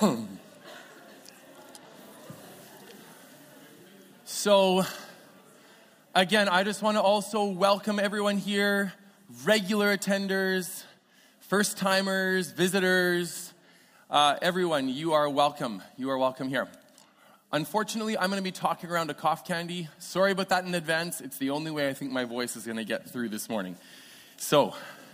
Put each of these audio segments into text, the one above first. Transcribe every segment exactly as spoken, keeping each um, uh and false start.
So, again, I just want to also welcome everyone here, regular attenders, first-timers, visitors, uh, everyone. You are welcome. You are welcome here. Unfortunately, I'm going to be talking around a cough candy. Sorry about that in advance. It's the only way I think my voice is going to get through this morning. So,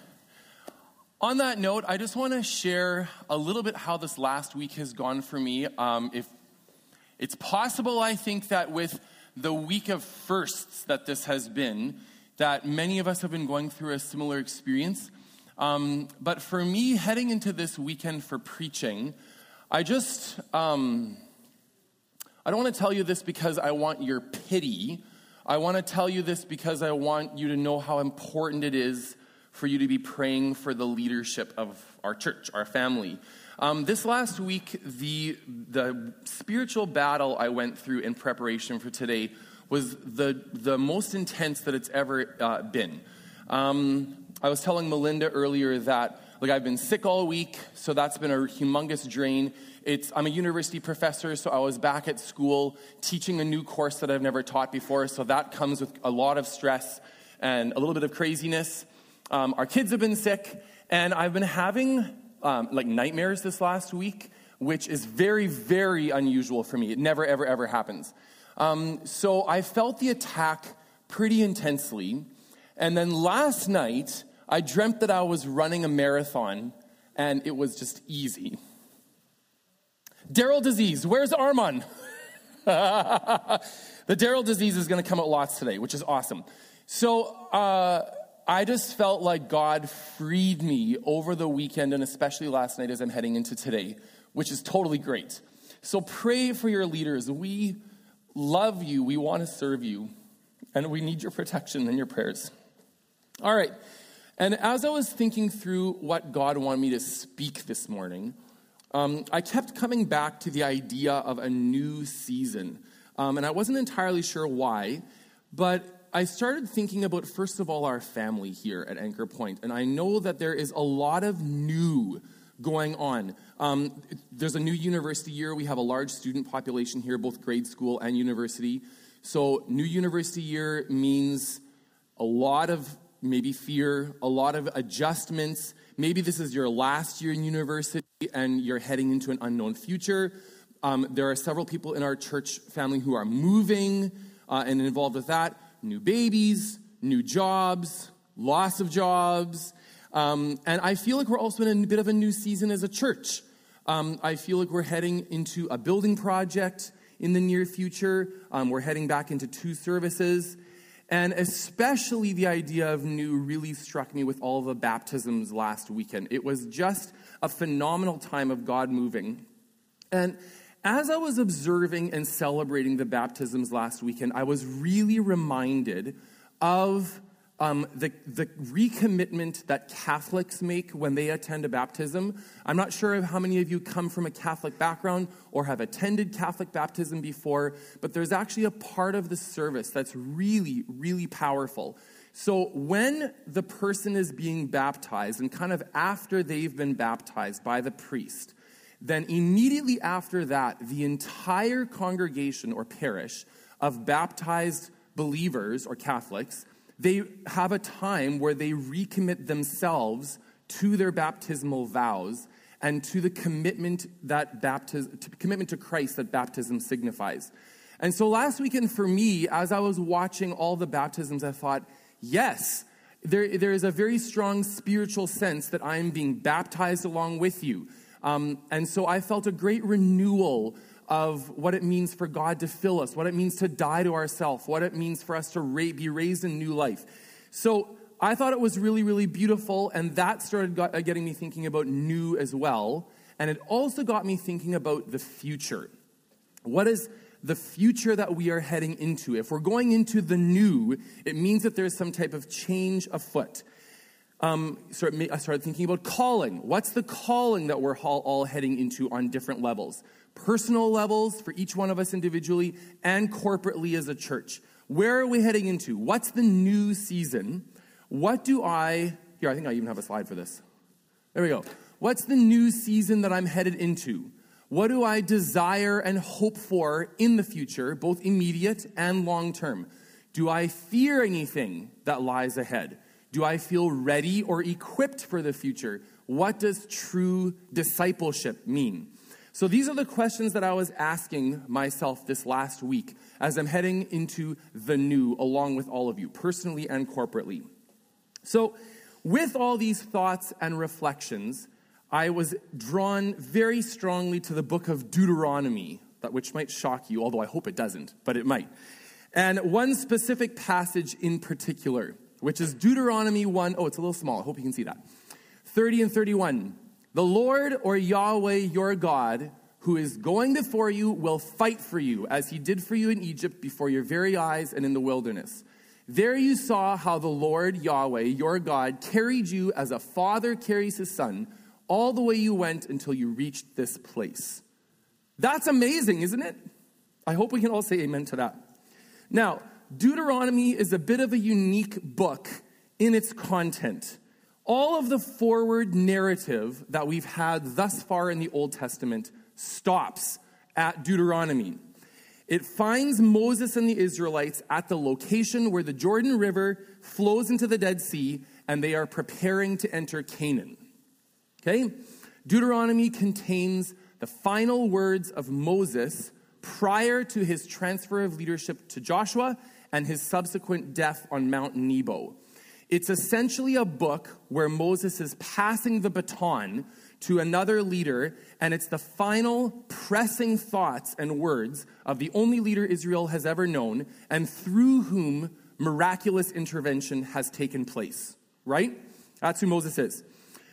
on that note, I just want to share a little bit how this last week has gone for me. Um, if it's possible, I think, that with the week of firsts that this has been, that many of us have been going through a similar experience. Um, but for me, heading into this weekend for preaching, I just, um, I don't want to tell you this because I want your pity. I want to tell you this because I want you to know how important it is for you to be praying for the leadership of our church, our family. Um, this last week, the the spiritual battle I went through in preparation for today was the, the most intense that it's ever uh, been. Um, I was telling Melinda earlier that like I've been sick all week, so that's been a humongous drain. It's I'm a university professor, so I was back at school teaching a new course that I've never taught before, so that comes with a lot of stress and a little bit of craziness. Um, our kids have been sick, and I've been having um, like nightmares this last week, which is very, very unusual for me. It never, ever, ever happens. Um, so I felt the attack pretty intensely, and then last night, I dreamt that I was running a marathon, and it was just easy. Daryl disease, where's Armand? The Daryl disease is going to come out lots today, which is awesome. So, uh... I just felt like God freed me over the weekend and especially last night as I'm heading into today, which is totally great. So pray for your leaders. We love you. We want to serve you. And we need your protection and your prayers. All right. And as I was thinking through what God wanted me to speak this morning, um, I kept coming back to the idea of a new season. Um, and I wasn't entirely sure why, but I started thinking about, first of all, our family here at Anchor Point. And I know that there is a lot of new going on. Um, there's a new university year. We have a large student population here, both grade school and university. So new university year means a lot of maybe fear, a lot of adjustments. Maybe this is your last year in university and you're heading into an unknown future. Um, there are several people in our church family who are moving uh, and involved with that. New babies, new jobs, loss of jobs. Um, and I feel like we're also in a bit of a new season as a church. Um, I feel like we're heading into a building project in the near future. Um, we're heading back into two services. And especially the idea of new really struck me with all the baptisms last weekend. It was just a phenomenal time of God moving. And as I was observing and celebrating the baptisms last weekend, I was really reminded of um, the, the recommitment that Catholics make when they attend a baptism. I'm not sure how many of you come from a Catholic background or have attended Catholic baptism before, but there's actually a part of the service that's really, really powerful. So when the person is being baptized, and kind of after they've been baptized by the priest, then immediately after that, the entire congregation or parish of baptized believers or Catholics, they have a time where they recommit themselves to their baptismal vows and to the commitment that baptism, to commitment to Christ that baptism signifies. And so last weekend for me, as I was watching all the baptisms, I thought, yes, there, there is a very strong spiritual sense that I'm being baptized along with you. Um, and so I felt a great renewal of what it means for God to fill us, what it means to die to ourselves, what it means for us to ra- be raised in new life. So I thought it was really, really beautiful, and that started got, uh, getting me thinking about new as well. And it also got me thinking about the future. What is the future that we are heading into? If we're going into the new, it means that there's some type of change afoot. Um, so I started thinking about calling. What's the calling that we're all, all heading into on different levels? Personal levels for each one of us individually and corporately as a church. Where are we heading into? What's the new season? What do I... Here, I think I even have a slide for this. There we go. What's the new season that I'm headed into? What do I desire and hope for in the future, both immediate and long term? Do I fear anything that lies ahead? Do I feel ready or equipped for the future? What does true discipleship mean? So these are the questions that I was asking myself this last week as I'm heading into the new, along with all of you, personally and corporately. So with all these thoughts and reflections, I was drawn very strongly to the book of Deuteronomy, that which might shock you, although I hope it doesn't, but it might. And one specific passage in particular, which is Deuteronomy one, oh, it's a little small, I hope you can see that. thirty and thirty-one. The Lord or Yahweh your God, who is going before you, will fight for you, as he did for you in Egypt before your very eyes and in the wilderness. There you saw how the Lord Yahweh your God carried you as a father carries his son, all the way you went until you reached this place. That's amazing, isn't it? I hope we can all say amen to that. Now, Deuteronomy is a bit of a unique book in its content. All of the forward narrative that we've had thus far in the Old Testament stops at Deuteronomy. It finds Moses and the Israelites at the location where the Jordan River flows into the Dead Sea, and they are preparing to enter Canaan. Okay? Deuteronomy contains the final words of Moses prior to his transfer of leadership to Joshua and his subsequent death on Mount Nebo. It's essentially a book where Moses is passing the baton to another leader, and it's the final pressing thoughts and words of the only leader Israel has ever known, and through whom miraculous intervention has taken place, right? That's who Moses is.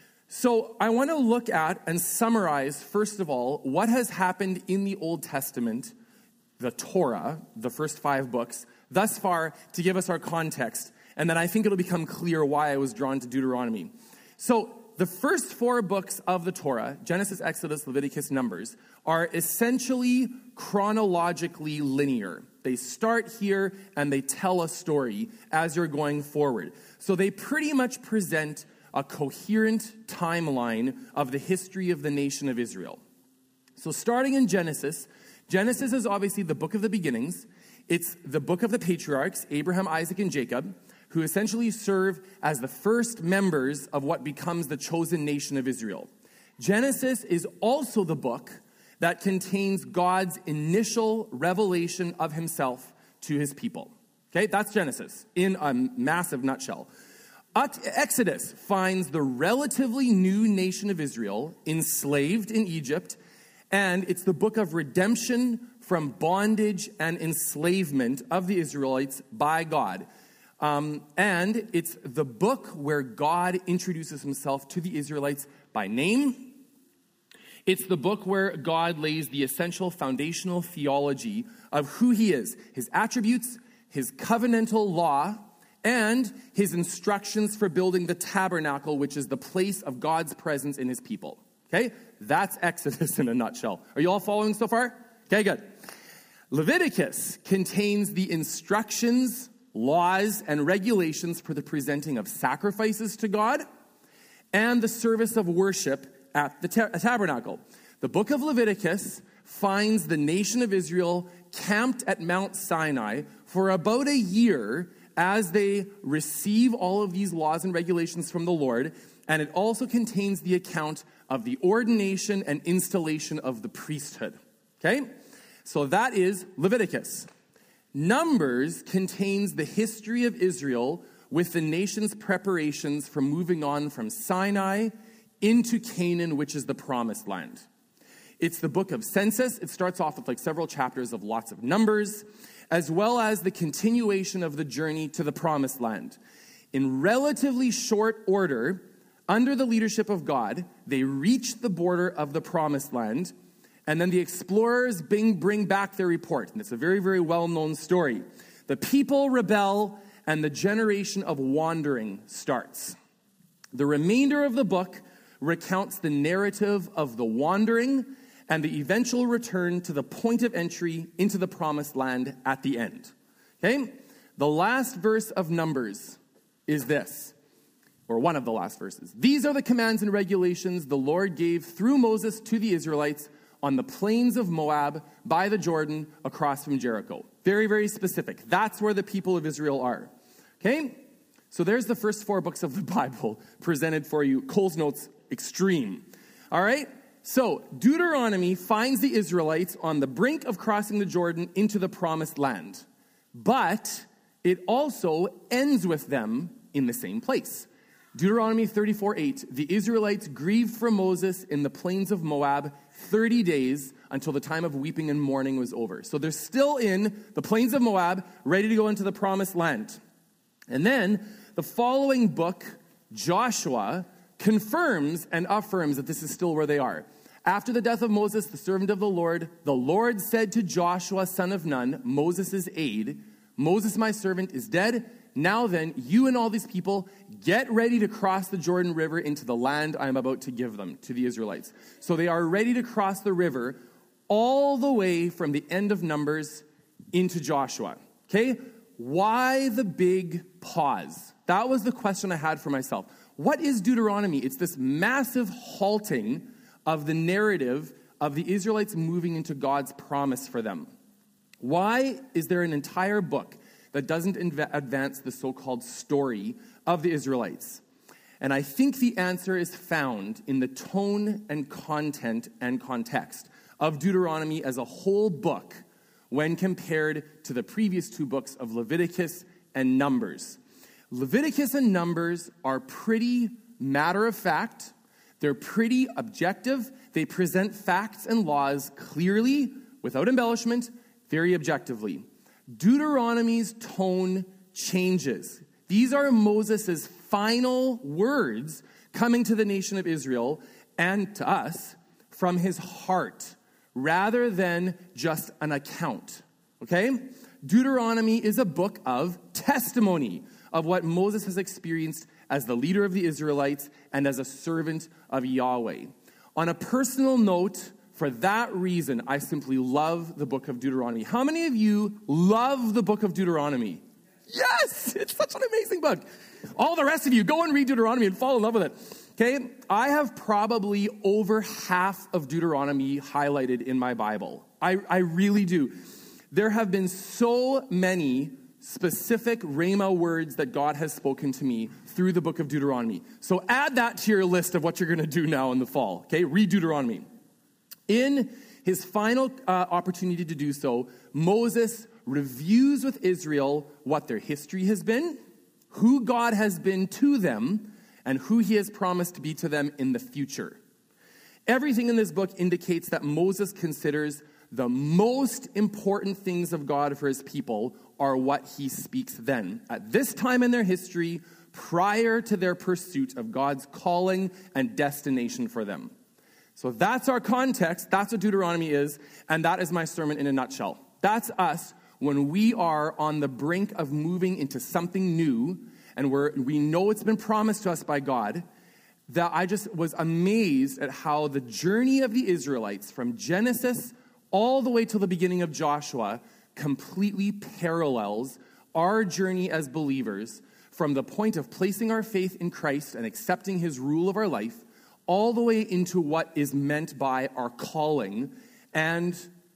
So I want to look at and summarize, first of all, what has happened in the Old Testament, the Torah, the first five books, thus far, to give us our context. And then I think it'll become clear why I was drawn to Deuteronomy. So the first four books of the Torah, Genesis, Exodus, Leviticus, Numbers, are essentially chronologically linear. They start here and they tell a story as you're going forward. So they pretty much present a coherent timeline of the history of the nation of Israel. So starting in Genesis, Genesis is obviously the book of the beginnings. It's the book of the patriarchs, Abraham, Isaac, and Jacob, who essentially serve as the first members of what becomes the chosen nation of Israel. Genesis is also the book that contains God's initial revelation of himself to his people. Okay, that's Genesis in a massive nutshell. Exodus finds the relatively new nation of Israel enslaved in Egypt, and it's the book of redemption from bondage and enslavement of the Israelites by God. Um, and it's the book where God introduces himself to the Israelites by name. It's the book where God lays the essential foundational theology of who he is, his attributes, his covenantal law, and his instructions for building the tabernacle, which is the place of God's presence in his people. Okay? That's Exodus in a nutshell. Are you all following so far? Okay, good. Leviticus contains the instructions, laws, and regulations for the presenting of sacrifices to God and the service of worship at the ta- tabernacle. The book of Leviticus finds the nation of Israel camped at Mount Sinai for about a year as they receive all of these laws and regulations from the Lord, and it also contains the account of the ordination and installation of the priesthood. Okay? So that is Leviticus. Numbers contains the history of Israel with the nation's preparations for moving on from Sinai into Canaan, which is the promised land. It's the book of census. It starts off with like several chapters of lots of numbers, as well as the continuation of the journey to the promised land. In relatively short order, under the leadership of God, they reach the border of the promised land, and then the explorers bring, bring back their report. And it's a very, very well-known story. The people rebel, and the generation of wandering starts. The remainder of the book recounts the narrative of the wandering and the eventual return to the point of entry into the promised land at the end. Okay? The last verse of Numbers is this, or one of the last verses. These are the commands and regulations the Lord gave through Moses to the Israelites on the plains of Moab by the Jordan across from Jericho. Very, very specific. That's where the people of Israel are. Okay? So there's the first four books of the Bible presented for you. Cole's Notes Extreme. All right? So Deuteronomy finds the Israelites on the brink of crossing the Jordan into the promised land. But it also ends with them in the same place. Deuteronomy thirty-four eight, the Israelites grieved for Moses in the plains of Moab thirty days until the time of weeping and mourning was over. So they're still in the plains of Moab, ready to go into the promised land. And then the following book, Joshua, confirms and affirms that this is still where they are. After the death of Moses, the servant of the Lord, the Lord said to Joshua, son of Nun, Moses' aide, Moses, my servant, is dead. Now then, you and all these people, get ready to cross the Jordan River into the land I am about to give them, to the Israelites. So they are ready to cross the river all the way from the end of Numbers into Joshua. Okay? Why the big pause? That was the question I had for myself. What is Deuteronomy? It's this massive halting of the narrative of the Israelites moving into God's promise for them. Why is there an entire book that doesn't inv- advance the so-called story of the Israelites? And I think the answer is found in the tone and content and context of Deuteronomy as a whole book when compared to the previous two books of Leviticus and Numbers. Leviticus and Numbers are pretty matter-of-fact. They're pretty objective. They present facts and laws clearly, without embellishment, very objectively. Deuteronomy's tone changes. These are Moses' final words coming to the nation of Israel and to us from his heart, rather than just an account. Okay? Deuteronomy is a book of testimony of what Moses has experienced as the leader of the Israelites and as a servant of Yahweh. On a personal note, for that reason, I simply love the book of Deuteronomy. How many of you love the book of Deuteronomy? Yes! It's such an amazing book. All the rest of you, go and read Deuteronomy and fall in love with it. Okay? I have probably over half of Deuteronomy highlighted in my Bible. I, I really do. There have been so many specific Rhema words that God has spoken to me through the book of Deuteronomy. So add that to your list of what you're going to do now in the fall. Okay? Read Deuteronomy. In his final uh, opportunity to do so, Moses reviews with Israel what their history has been, who God has been to them, and who he has promised to be to them in the future. Everything in this book indicates that Moses considers the most important things of God for his people are what he speaks then, at this time in their history, prior to their pursuit of God's calling and destination for them. So that's our context. That's what Deuteronomy is. And that is my sermon in a nutshell. That's us when we are on the brink of moving into something new and we're, we know it's been promised to us by God. That I just was amazed at how the journey of the Israelites from Genesis all the way to the beginning of Joshua completely parallels our journey as believers from the point of placing our faith in Christ and accepting his rule of our life all the way into what is meant by our calling and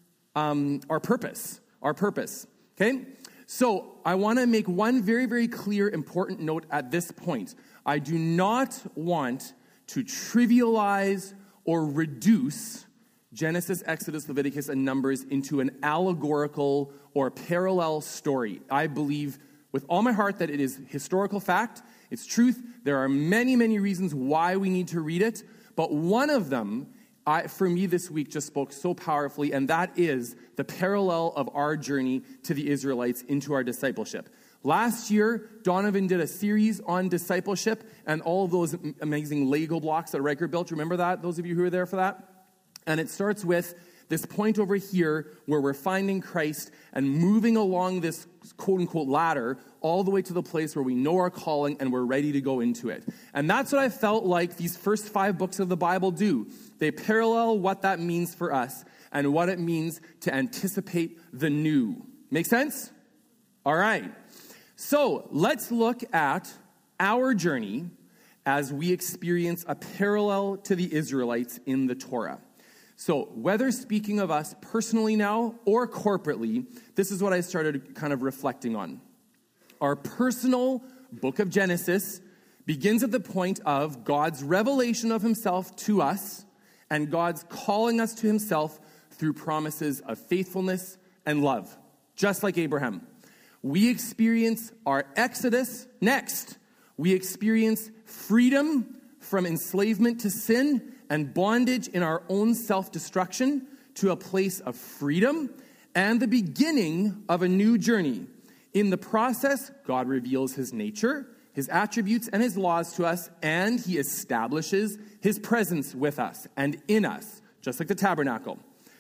um, our purpose. Our purpose, okay? So I want to make one very, very clear, important note at this point. I do not want to trivialize or reduce Genesis, Exodus, Leviticus, and Numbers into an allegorical or parallel story. I believe with all my heart that it is historical fact. It's truth. There are many, many reasons why we need to read it. But one of them, I, for me this week, just spoke so powerfully, and that is the parallel of our journey to the Israelites into our discipleship. Last year, Donovan did a series on discipleship and all of those amazing Lego blocks that Riker built. Remember that? Those of you who were there for that? And it starts with this point over here where we're finding Christ and moving along this quote-unquote ladder all the way to the place where we know our calling and we're ready to go into it. And that's what I felt like these first five books of the Bible do. They parallel what that means for us and what it means to anticipate the new. Make sense? All right. So let's look at our journey as we experience a parallel to the Israelites in the Torah. So whether speaking of us personally now or corporately, this is what I started kind of reflecting on. Our personal book of Genesis begins at the point of God's revelation of himself to us and God's calling us to himself through promises of faithfulness and love, just like Abraham. We experience our exodus next. We experience freedom from enslavement to sin and bondage in our own self-destruction to a place of freedom and the beginning of a new journey. In the process, God reveals his nature, his attributes, and his laws to us, and he establishes his presence with us and in us, just like the tabernacle.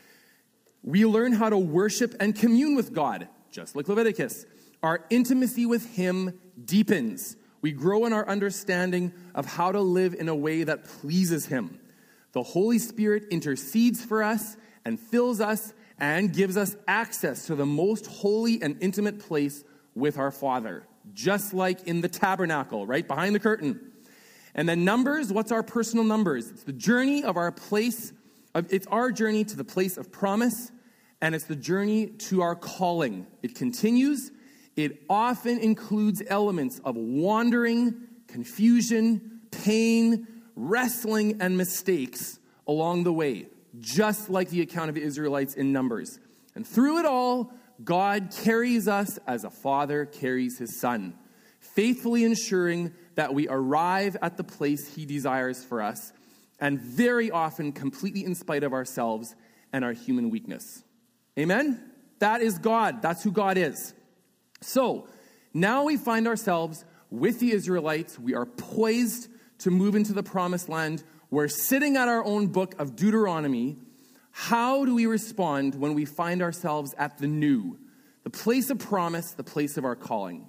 We learn how to worship and commune with God, just like Leviticus. Our intimacy with him deepens. We grow in our understanding of how to live in a way that pleases him. The Holy Spirit intercedes for us and fills us and gives us access to the most holy and intimate place with our Father, just like in the tabernacle, right behind the curtain. And then numbers, what's our personal numbers? It's the journey of our place, of, it's our journey to the place of promise, and it's the journey to our calling. It continues. It often includes elements of wandering, confusion, pain, wrestling, and mistakes along the way, just like the account of the Israelites in Numbers. And through it all, God carries us as a father carries his son, faithfully ensuring that we arrive at the place he desires for us, and very often completely in spite of ourselves and our human weakness. Amen? That is God. That's who God is. So, now we find ourselves with the Israelites. We are poised to move into the promised land. We're sitting at our own book of Deuteronomy. How do we respond when we find ourselves at the new, the place of promise, the place of our calling?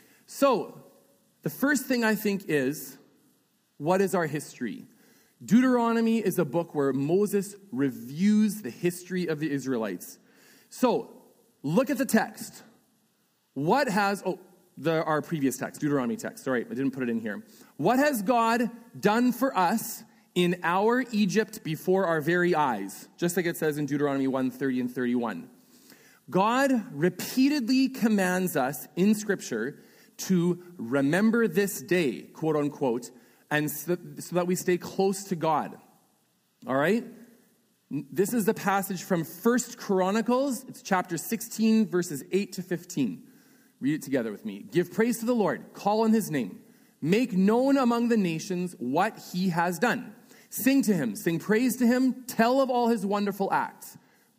So, the first thing I think is, what is our history? Deuteronomy is a book where Moses reviews the history of the Israelites. So, look at the text. What has, oh, the, our previous text, Deuteronomy text, sorry, I didn't put it in here. What has God done for us in our Egypt before our very eyes? Just like it says in Deuteronomy one, thirty and thirty-one. God repeatedly commands us in Scripture to remember this day, quote unquote, and so, so that we stay close to God. All right? This is the passage from First Chronicles. It's chapter sixteen, verses eight to fifteen. Read it together with me. Give praise to the Lord. Call on his name. Make known among the nations what he has done. Sing to him. Sing praise to him. Tell of all his wonderful acts.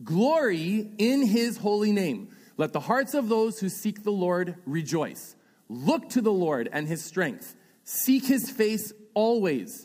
Glory in his holy name. Let the hearts of those who seek the Lord rejoice. Look to the Lord and his strength. Seek his face always.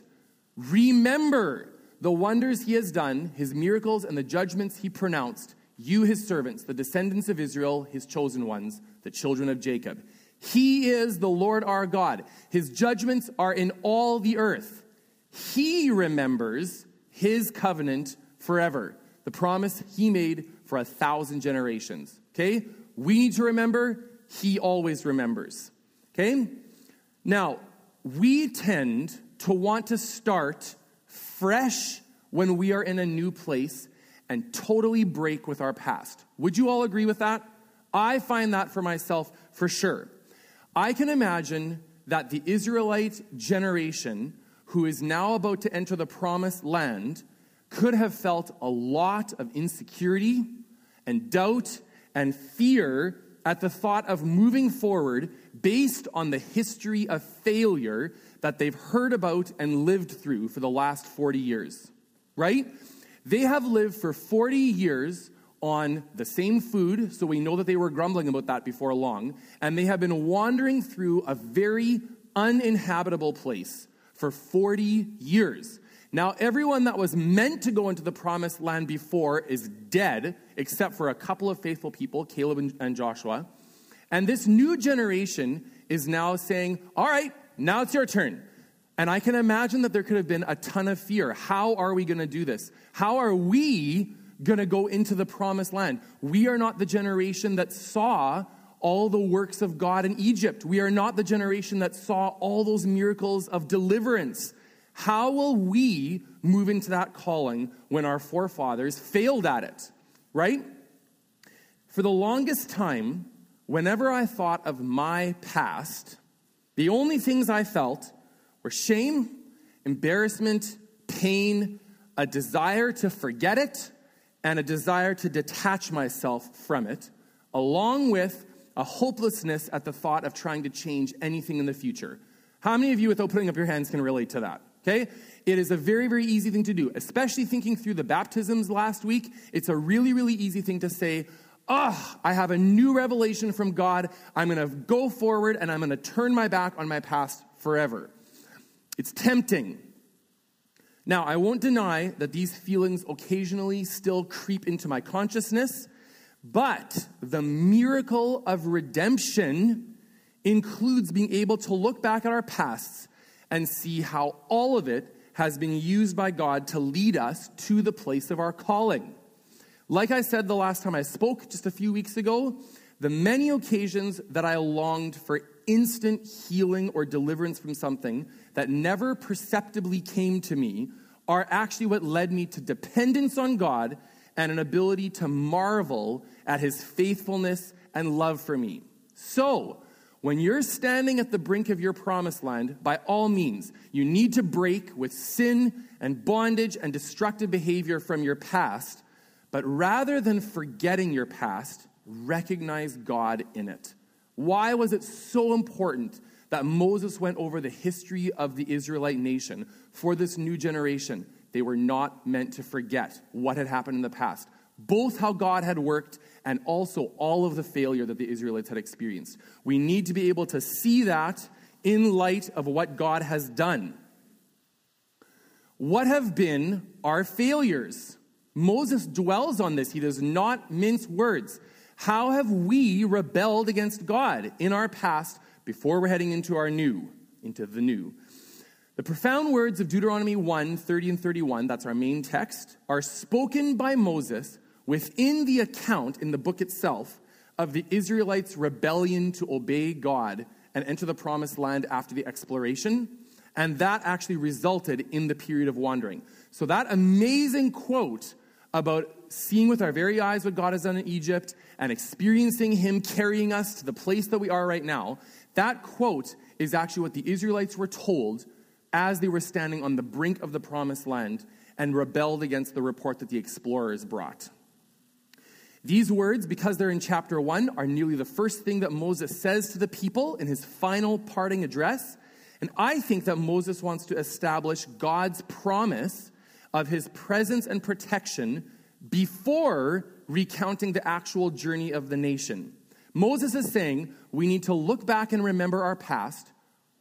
Remember the wonders he has done, his miracles and the judgments he pronounced. You, his servants, the descendants of Israel, his chosen ones, the children of Jacob. He is the Lord our God. His judgments are in all the earth. He remembers his covenant forever, the promise he made for a thousand generations. Okay? We need to remember, he always remembers. Okay? Now, we tend to want to start fresh when we are in a new place and totally break with our past. Would you all agree with that? I find that for myself for sure. I can imagine that the Israelite generation who is now about to enter the promised land could have felt a lot of insecurity and doubt and fear at the thought of moving forward based on the history of failure that they've heard about and lived through for the last forty years, right? They have lived for forty years on the same food, so we know that they were grumbling about that before long, and they have been wandering through a very uninhabitable place for forty years. Now, everyone that was meant to go into the promised land before is dead, except for a couple of faithful people, Caleb and, and Joshua. And this new generation is now saying, all right, now it's your turn. And I can imagine that there could have been a ton of fear. How are we going to do this? How are we going to go into the promised land? We are not the generation that saw all the works of God in Egypt. We are not the generation that saw all those miracles of deliverance. How will we move into that calling when our forefathers failed at it, right? For the longest time, whenever I thought of my past, the only things I felt were shame, embarrassment, pain, a desire to forget it, and a desire to detach myself from it, along with a hopelessness at the thought of trying to change anything in the future. How many of you, without putting up your hands, can relate to that? Okay? It is a very, very easy thing to do, especially thinking through the baptisms last week. It's a really, really easy thing to say, oh, I have a new revelation from God. I'm going to go forward and I'm going to turn my back on my past forever. It's tempting. Now, I won't deny that these feelings occasionally still creep into my consciousness, but the miracle of redemption includes being able to look back at our pasts and see how all of it has been used by God to lead us to the place of our calling. Like I said the last time I spoke just a few weeks ago, the many occasions that I longed for instant healing or deliverance from something that never perceptibly came to me are actually what led me to dependence on God and an ability to marvel at his faithfulness and love for me. So, when you're standing at the brink of your promised land, by all means, you need to break with sin and bondage and destructive behavior from your past, but rather than forgetting your past, recognize God in it. Why was it so important that Moses went over the history of the Israelite nation for this new generation? They were not meant to forget what had happened in the past, both how God had worked and also all of the failure that the Israelites had experienced. We need to be able to see that in light of what God has done. What have been our failures? Moses dwells on this. He does not mince words. How have we rebelled against God in our past before we're heading into our new, into the new? The profound words of Deuteronomy one, thirty and thirty-one, that's our main text, are spoken by Moses within the account in the book itself of the Israelites' rebellion to obey God and enter the promised land after the exploration, and that actually resulted in the period of wandering. So that amazing quote about seeing with our very eyes what God has done in Egypt and experiencing him carrying us to the place that we are right now, that quote is actually what the Israelites were told as they were standing on the brink of the promised land and rebelled against the report that the explorers brought. These words, because they're in chapter one, are nearly the first thing that Moses says to the people in his final parting address. And I think that Moses wants to establish God's promise of his presence and protection before recounting the actual journey of the nation. Moses is saying we need to look back and remember our past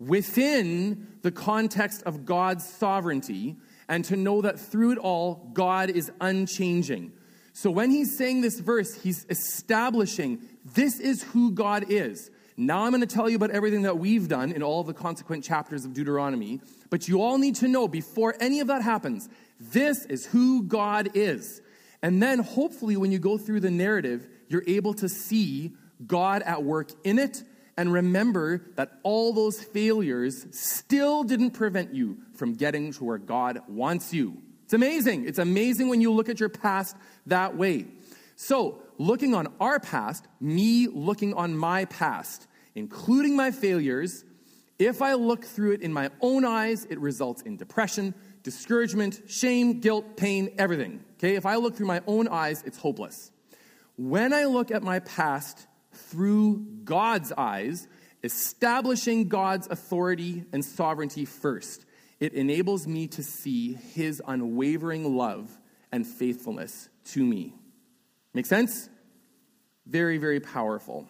within the context of God's sovereignty and to know that through it all, God is unchanging. So when he's saying this verse, he's establishing this is who God is. Now I'm going to tell you about everything that we've done in all of the consequent chapters of Deuteronomy, but you all need to know before any of that happens, this is who God is. And then hopefully when you go through the narrative, you're able to see God at work in it and remember that all those failures still didn't prevent you from getting to where God wants you. It's amazing. It's amazing when you look at your past that way. So, looking on our past, me looking on my past, including my failures, if I look through it in my own eyes, it results in depression, discouragement, shame, guilt, pain, everything. Okay? If I look through my own eyes, it's hopeless. When I look at my past through God's eyes, establishing God's authority and sovereignty first, it enables me to see his unwavering love and faithfulness to me. Make sense? Very, very powerful.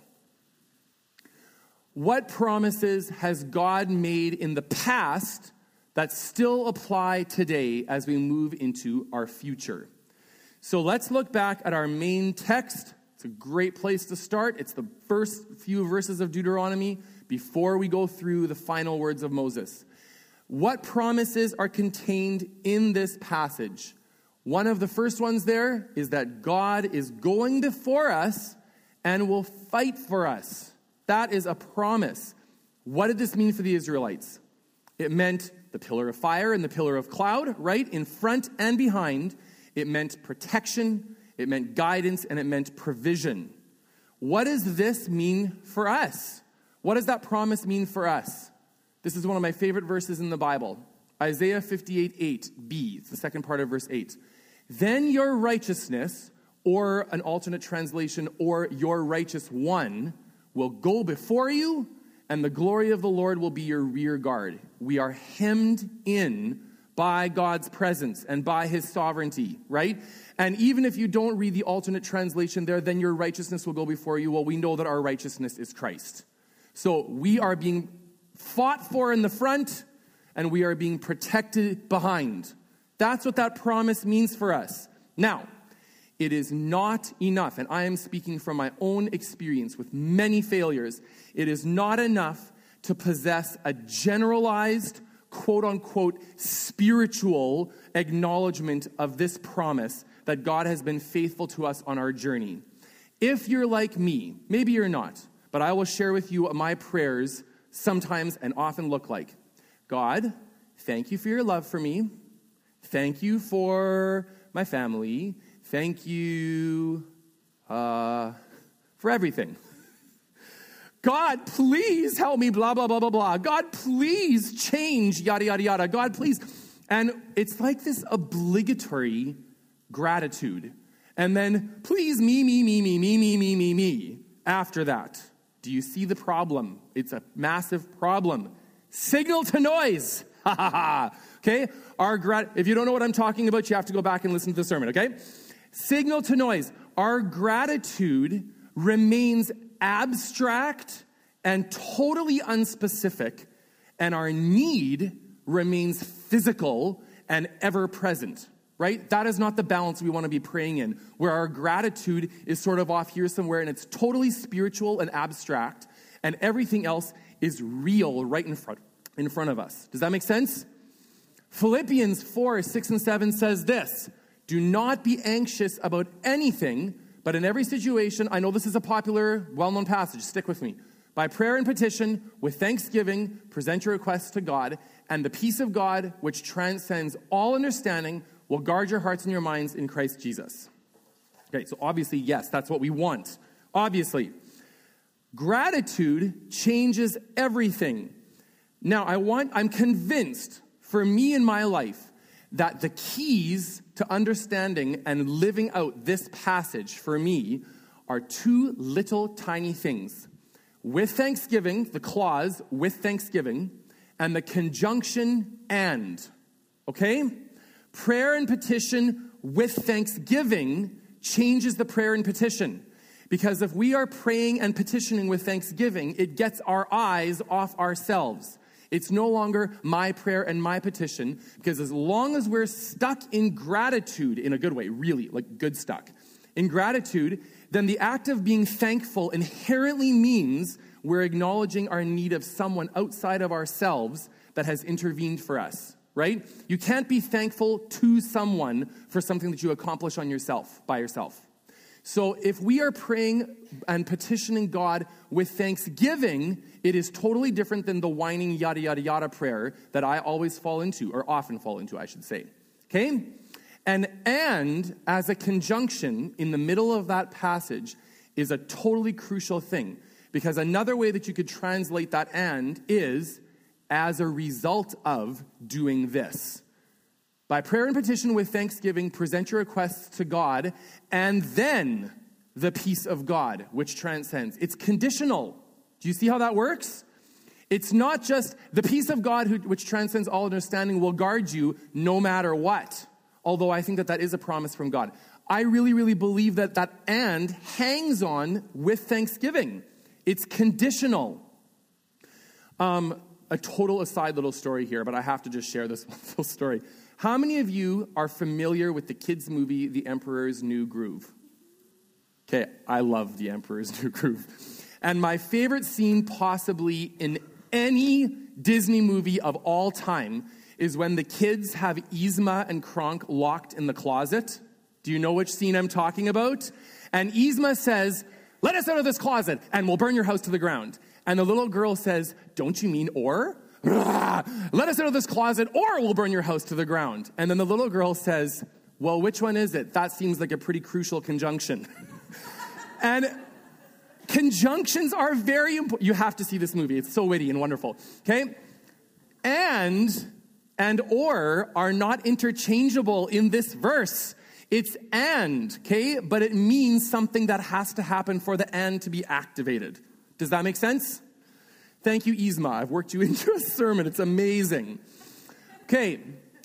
What promises has God made in the past that still apply today as we move into our future? So let's look back at our main text. It's a great place to start. It's the first few verses of Deuteronomy before we go through the final words of Moses. What promises are contained in this passage? One of the first ones there is that God is going before us and will fight for us. That is a promise. What did this mean for the Israelites? It meant the pillar of fire and the pillar of cloud, right? In front and behind. It meant protection, it meant guidance, and it meant provision. What does this mean for us? What does that promise mean for us? This is one of my favorite verses in the Bible. Isaiah fifty-eight eight b, it's the second part of verse eight. Then your righteousness, or an alternate translation, or your righteous one, will go before you, and the glory of the Lord will be your rear guard. We are hemmed in by God's presence and by his sovereignty, right? And even if you don't read the alternate translation there, then your righteousness will go before you. Well, we know that our righteousness is Christ. So we are being fought for in the front, and we are being protected behind. That's what that promise means for us. Now, it is not enough, and I am speaking from my own experience with many failures. It is not enough to possess a generalized, quote-unquote, spiritual acknowledgement of this promise that God has been faithful to us on our journey. If you're like me, maybe you're not, but I will share with you what my prayers sometimes and often look like. God, thank you for your love for me. Thank you for my family. Thank you uh, for everything. God, please help me, blah, blah, blah, blah, blah. God, please change, yada, yada, yada. God, please. And it's like this obligatory gratitude. And then, please, me, me, me, me, me, me, me, me, me. After that, do you see the problem? It's a massive problem. Signal to noise. Ha, ha, ha. Okay? Our grat- if you don't know what I'm talking about, you have to go back and listen to the sermon, okay? Signal to noise. Our gratitude remains abstract and totally unspecific, and our need remains physical and ever present, right? That is not the balance we want to be praying in, where our gratitude is sort of off here somewhere and it's totally spiritual and abstract, and everything else is real right in front, in front of us. Does that make sense? Philippians four, six, and seven says this: do not be anxious about anything, but in every situation, I know this is a popular, well-known passage, stick with me. By prayer and petition, with thanksgiving, present your requests to God, and the peace of God, which transcends all understanding, will guard your hearts and your minds in Christ Jesus. Okay, so obviously, yes, that's what we want. Obviously. Gratitude changes everything. Now, I want, I'm convinced, for me in my life, that the keys to understanding and living out this passage for me are two little tiny things. With thanksgiving, the clause, with thanksgiving, and the conjunction and. Okay? Prayer and petition with thanksgiving changes the prayer and petition. Because if we are praying and petitioning with thanksgiving, it gets our eyes off ourselves. It's no longer my prayer and my petition, because as long as we're stuck in gratitude, in a good way, really, like good stuck, in gratitude, then the act of being thankful inherently means we're acknowledging our need of someone outside of ourselves that has intervened for us, right? You can't be thankful to someone for something that you accomplish on yourself, by yourself. So if we are praying and petitioning God with thanksgiving, it is totally different than the whining yada, yada, yada prayer that I always fall into, or often fall into, I should say. Okay? And and as a conjunction in the middle of that passage is a totally crucial thing. Because another way that you could translate that and is as a result of doing this. By prayer and petition with thanksgiving, present your requests to God, and then the peace of God, which transcends. It's conditional. Do you see how that works? It's not just the peace of God, which transcends all understanding, will guard you no matter what. Although I think that that is a promise from God. I really, really believe that that and hangs on with thanksgiving. It's conditional. Um, a total aside little story here, but I have to just share this little story. How many of you are familiar with the kids' movie, The Emperor's New Groove? Okay, I love The Emperor's New Groove. And my favorite scene possibly in any Disney movie of all time is when the kids have Yzma and Kronk locked in the closet. Do you know which scene I'm talking about? And Yzma says, "Let us out of this closet and we'll burn your house to the ground." And the little girl says, "Don't you mean or?" let us out of this closet or we'll burn your house to the ground. And then the little girl says, well, which one is it? That seems like a pretty crucial conjunction. And conjunctions are very important. You have to see this movie. It's so witty and wonderful. Okay? And and or are not interchangeable in this verse. It's and, okay? But it means something that has to happen for the and to be activated. Does that make sense? Thank you, Yzma. I've worked you into a sermon. It's amazing. Okay,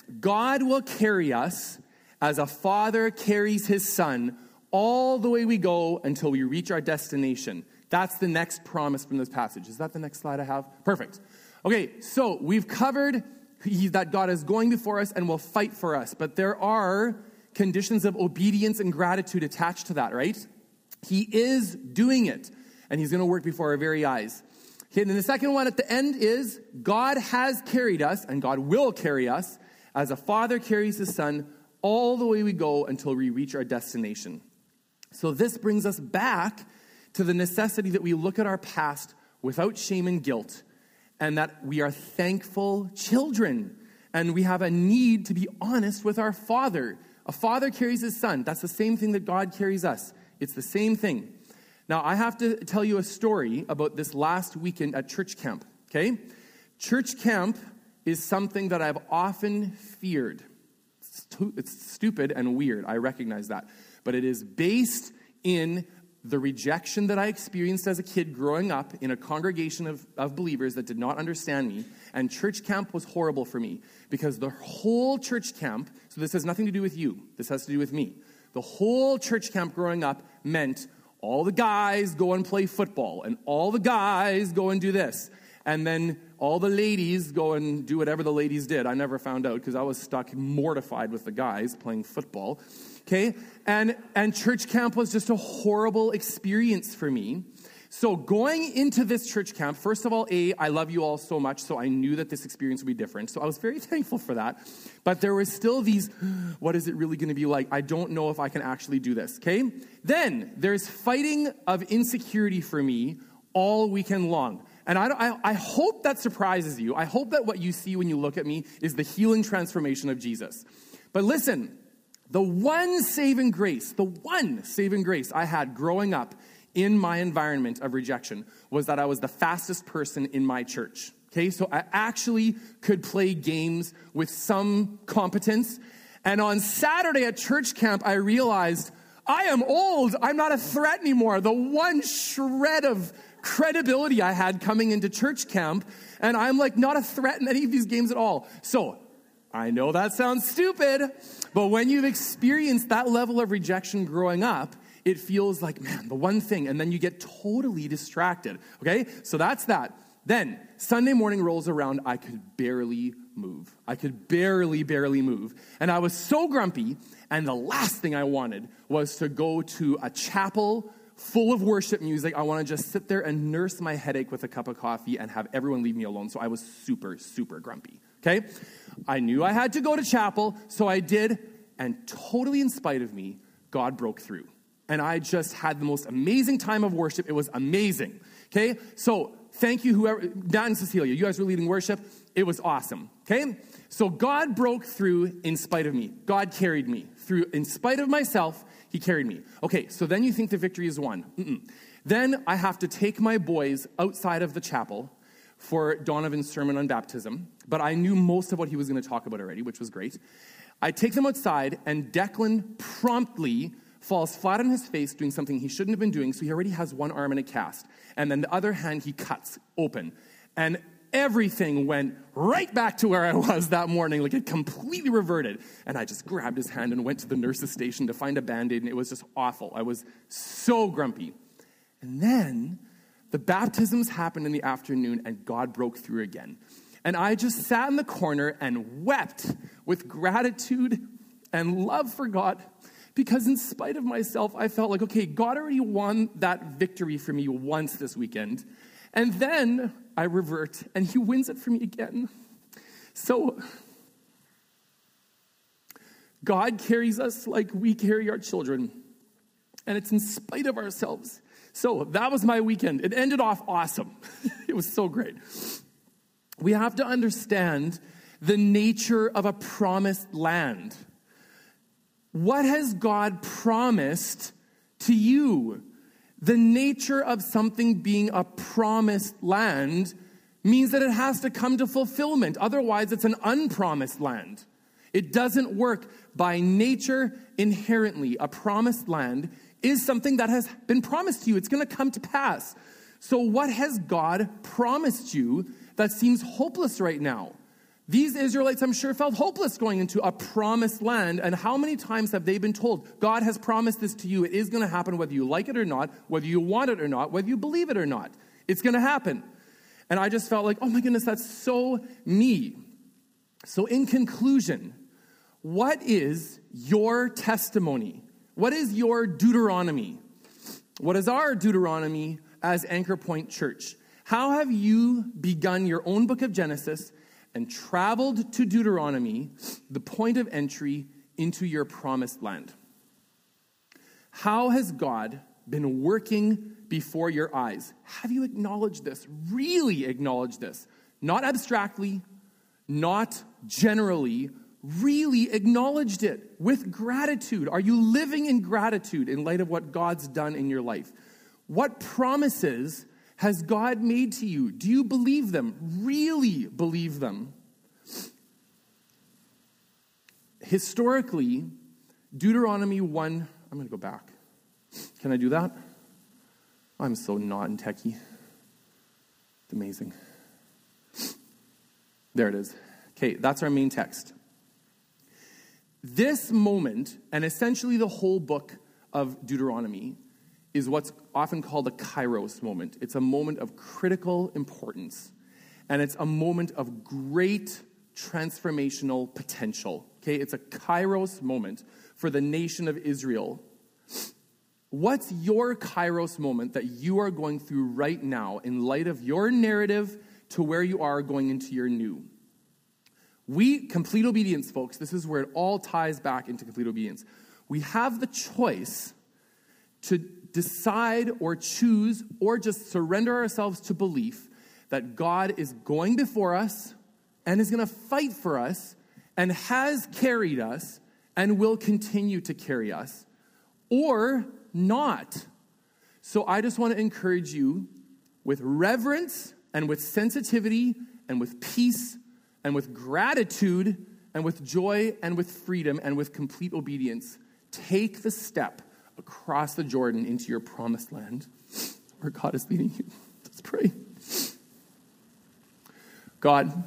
God will carry us as a father carries his son all the way we go until we reach our destination. That's the next promise from this passage. Is that the next slide I have? Perfect. Okay, so we've covered that God is going before us and will fight for us. But there are conditions of obedience and gratitude attached to that, right? He is doing it, and he's going to work before our very eyes. Okay, and then the second one at the end is God has carried us, and God will carry us, as a father carries his son all the way we go until we reach our destination. So this brings us back to the necessity that we look at our past without shame and guilt, and that we are thankful children, and we have a need to be honest with our Father. A father carries his son. That's the same thing that God carries us. It's the same thing. Now, I have to tell you a story about this last weekend at church camp, okay? Church camp is something that I've often feared. It's, stu- it's stupid and weird, I recognize that. But it is based in the rejection that I experienced as a kid growing up in a congregation of, of believers that did not understand me. And church camp was horrible for me because the whole church camp, so this has nothing to do with you, this has to do with me. The whole church camp growing up meant all the guys go and play football, and all the guys go and do this. And then all the ladies go and do whatever the ladies did. I never found out because I was stuck mortified with the guys playing football. Okay? And, and church camp was just a horrible experience for me. So going into this church camp, first of all, A, I love you all so much, so I knew that this experience would be different. So I was very thankful for that. But there was still these, what is it really going to be like? I don't know if I can actually do this, okay? Then there's fighting of insecurity for me all weekend long. And I, I, I hope that surprises you. I hope that what you see when you look at me is the healing transformation of Jesus. But listen, the one saving grace, the one saving grace I had growing up in my environment of rejection was that I was the fastest person in my church. Okay, so I actually could play games with some competence. And on Saturday at church camp, I realized I am old. I'm not a threat anymore. The one shred of credibility I had coming into church camp, and I'm like not a threat in any of these games at all. So I know that sounds stupid, but when you've experienced that level of rejection growing up, it feels like, man, the one thing, and then you get totally distracted, okay? So that's that. Then, Sunday morning rolls around, I could barely move. I could barely, barely move. And I was so grumpy, and the last thing I wanted was to go to a chapel full of worship music. I want to just sit there and nurse my headache with a cup of coffee and have everyone leave me alone. So I was super, super grumpy, okay? I knew I had to go to chapel, so I did, and totally in spite of me, God broke through. And I just had the most amazing time of worship. It was amazing. Okay? So thank you, whoever, Nat and Cecilia. You guys were leading worship. It was awesome. Okay? So God broke through in spite of me. God carried me through. In spite of myself, he carried me. Okay, so then you think the victory is won. Mm-mm. Then I have to take my boys outside of the chapel for Donovan's sermon on baptism. But I knew most of what he was going to talk about already, which was great. I take them outside, and Declan promptly falls flat on his face doing something he shouldn't have been doing, so he already has one arm in a cast. And then the other hand he cuts open. And everything went right back to where I was that morning. Like, it completely reverted. And I just grabbed his hand and went to the nurse's station to find a Band-Aid, and it was just awful. I was so grumpy. And then the baptisms happened in the afternoon, and God broke through again. And I just sat in the corner and wept with gratitude and love for God. Because in spite of myself, I felt like, okay, God already won that victory for me once this weekend. And then I revert, and he wins it for me again. So God carries us like we carry our children. And it's in spite of ourselves. So that was my weekend. It ended off awesome. It was so great. we have to understand the nature of a promised land. What has God promised to you? The nature of something being a promised land means that it has to come to fulfillment. Otherwise, it's an unpromised land. It doesn't work by nature inherently. A promised land is something that has been promised to you. It's going to come to pass. So what has God promised you that seems hopeless right now? These Israelites, I'm sure, felt hopeless going into a promised land. And how many times have they been told, God has promised this to you. It is going to happen whether you like it or not, whether you want it or not, whether you believe it or not. It's going to happen. And I just felt like, oh my goodness, that's so me. So in conclusion, what is your testimony? What is your Deuteronomy? What is our Deuteronomy as Anchor Point Church? How have you begun your own book of Genesis and traveled to Deuteronomy, the point of entry into your promised land? How has God been working before your eyes? Have you acknowledged this? Really acknowledged this? Not abstractly, not generally, really acknowledged it with gratitude. Are you living in gratitude in light of what God's done in your life? What promises has God made to you? Do you believe them? Really believe them? Historically, Deuteronomy one, I'm going to go back. Can I do that? I'm so not in techie. It's amazing. There it is. Okay, that's our main text. This moment, and essentially the whole book of Deuteronomy, is what's often called a kairos moment. It's a moment of critical importance. And it's a moment of great transformational potential. Okay, it's a kairos moment for the nation of Israel. What's your kairos moment that you are going through right now in light of your narrative to where you are going into your new? We, complete obedience, folks, this is where it all ties back into complete obedience. We have the choice to decide or choose or just surrender ourselves to belief that God is going before us and is going to fight for us and has carried us and will continue to carry us, or not. So I just want to encourage you with reverence and with sensitivity and with peace and with gratitude and with joy and with freedom and with complete obedience, take the step across the Jordan into your promised land where God is leading you. Let's pray. God,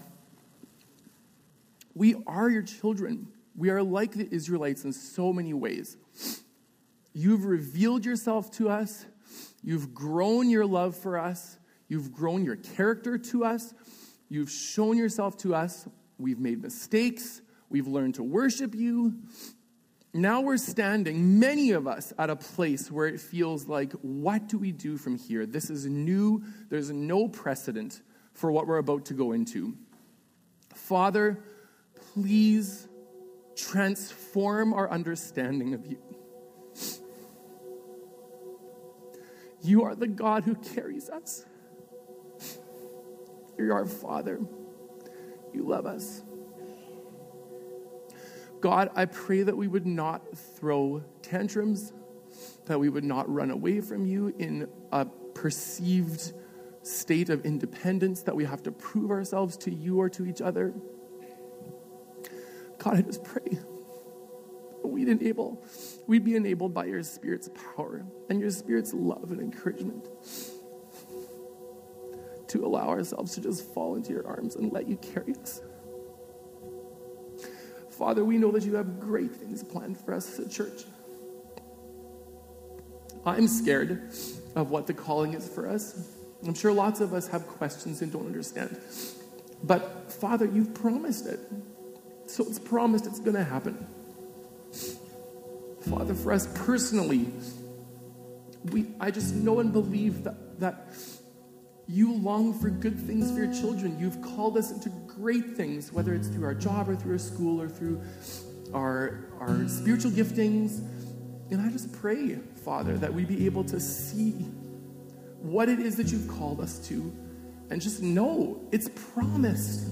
we are your children. We are like the Israelites in so many ways. You've revealed yourself to us. You've grown your love for us. You've grown your character to us. You've shown yourself to us. We've made mistakes. We've learned to worship you. Now we're standing, many of us, at a place where it feels like, what do we do from here? This is new. There's no precedent for what we're about to go into. Father, please transform our understanding of you. You are the God who carries us. You're our Father. You love us. God, I pray that we would not throw tantrums, that we would not run away from you in a perceived state of independence, that we have to prove ourselves to you or to each other. God, I just pray that we'd enable, we'd be enabled by your Spirit's power and your Spirit's love and encouragement to allow ourselves to just fall into your arms and let you carry us. Father, we know that you have great things planned for us as a church. I'm scared of what the calling is for us. I'm sure lots of us have questions and don't understand. But Father, you've promised it. So it's promised it's going to happen. Father, for us personally, we I just know and believe that, that you long for good things for your children. You've called us into great things, whether it's through our job or through our school or through our, our spiritual giftings. And I just pray, Father, that we be able to see what it is that you've called us to and just know it's promised.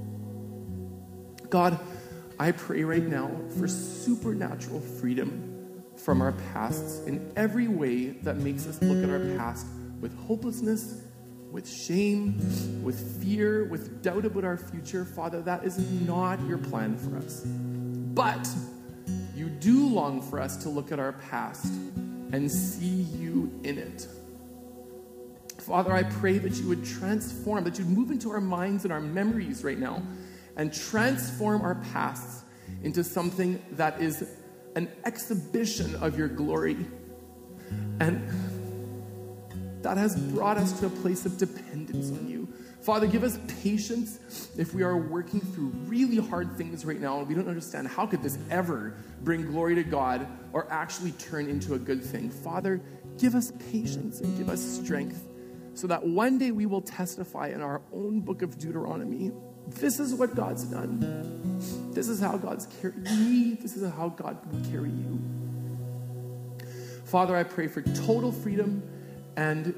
God, I pray right now for supernatural freedom from our pasts in every way that makes us look at our past with hopelessness, with shame, with fear, with doubt about our future. Father, that is not your plan for us. But you do long for us to look at our past and see you in it. Father, I pray that you would transform, that you'd move into our minds and our memories right now and transform our pasts into something that is an exhibition of your glory. And that has brought us to a place of dependence on you. Father, give us patience if we are working through really hard things right now and we don't understand how could this ever bring glory to God or actually turn into a good thing. Father, give us patience and give us strength so that one day we will testify in our own book of Deuteronomy. This is what God's done. This is how God's carried me. This is how God will carry you. Father, I pray for total freedom and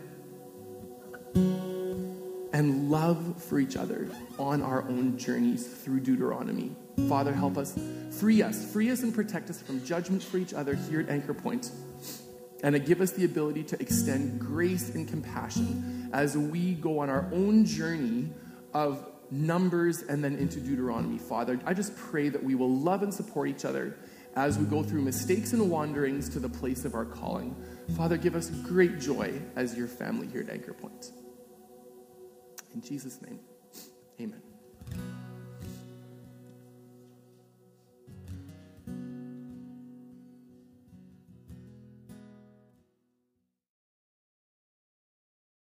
and love for each other on our own journeys through Deuteronomy. Father, help us, free us, free us and protect us from judgment for each other here at Anchor Point. And give us the ability to extend grace and compassion as we go on our own journey of Numbers and then into Deuteronomy. Father, I just pray that we will love and support each other as we go through mistakes and wanderings to the place of our calling. Father, give us great joy as your family here at Anchor Point. In Jesus' name, amen.